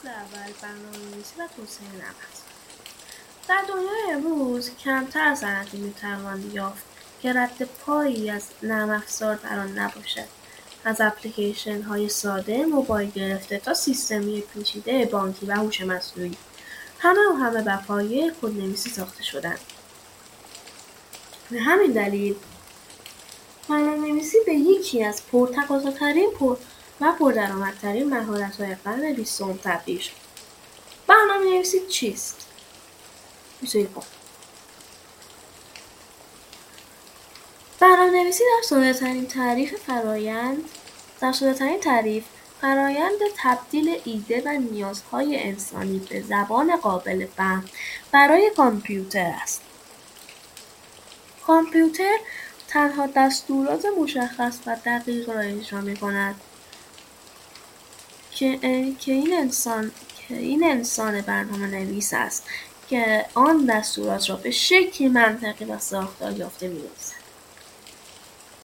فصل اول برنامه‌نویسی و توسعه نرم افزار. در دنیای امروز کمتر صنعتی میتوان یافت که رد پایی از نرم افزار در آن نباشد. از اپلیکیشن‌های ساده موبایل گرفته تا سیستمی پیچیده بانکی و هوش مصنوعی، همه بر پایه کدنویسی ساخته شده‌اند. به همین دلیل برنامه‌نویسی به یکی‌از پرتقاضاترین و پردرآمدترین مهارت‌های قرن بیستم تبدیل شد. برنامه‌نویسی چیست؟ برنامه‌نویسی در ساده‌ترین تعریف فرآیند تبدیل ایده و نیازهای انسانی به زبان قابل فهم برای کامپیوتر است. کامپیوتر تنها دستورات مشخص و دقیق را اجرا می‌کند که این انسان برنامه‌نویس است که آن دستورات را به شکلی منطقی و ساختار یافته می‌نویسد.